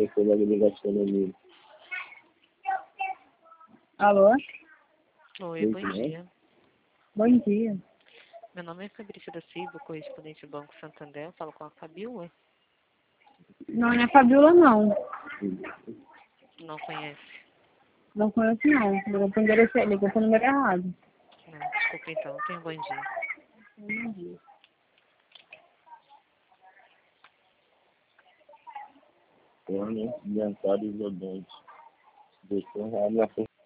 professor da gastronomia. Alô? Oi, bom dia. Bom dia. Meu nome é Fabrícia da Silva, correspondente do Banco Santander. Eu falo com a Fabiola. Não é a Fabiola, não. Não conhece? Não conheço, não. Ligou pro número errado. Não, desculpa então. Tenha um bom dia. Bom dia. Plano dentário isodonte. Doutor Ramon